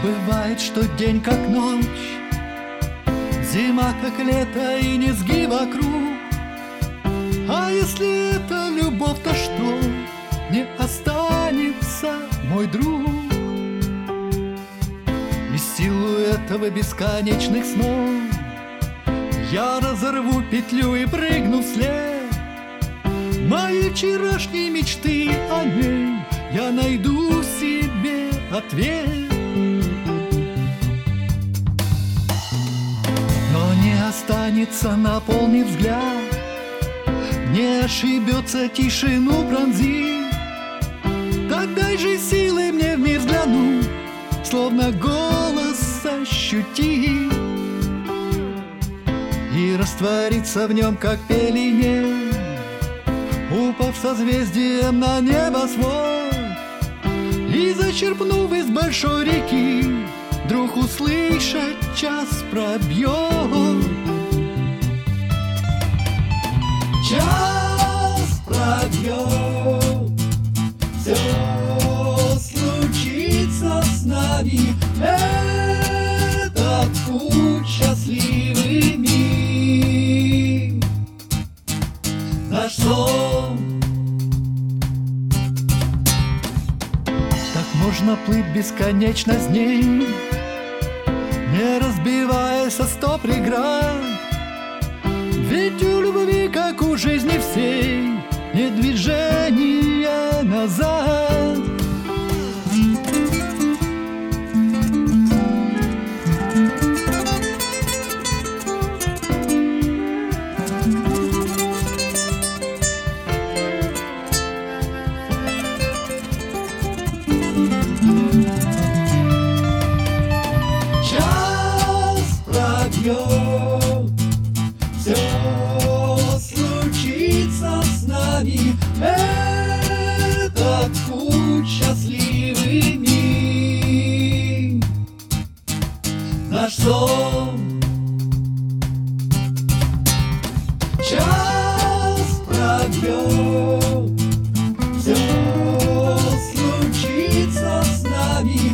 Бывает, что день как ночь, зима как лето и низги вокруг. А если это любовь, то что не останется, мой друг? Из силу этого бесконечных снов я разорву петлю и прыгну вслед. Мои вчерашние мечты о ней я найду себе ответ. Но не останется, наполнив взгляд, не ошибется, тишину пронзит. Так дай же силы мне в мир взглянуть, словно голос ощутить, и раствориться в нем, как пелене, упав созвездием на небосвод. И зачерпнув из большой реки, вдруг услышать час пробьет. Час пробьет, все случится с нами. Этот путь счастливый миг, наш сон. Так можно плыть бесконечно с ней, не разбиваясь о 100 преград. Ведь у любви, как у жизни всей, нет движения назад. Час пробьет, все случится с нами. Этот путь счастливый миг, наш сон. Час пробьет, все случится с нами.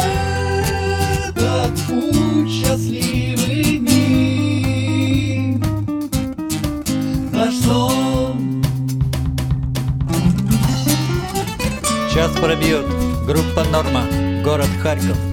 Этот путь счастливый миг, наш сон. Час пробьет. Группа «Норма», город Харьков.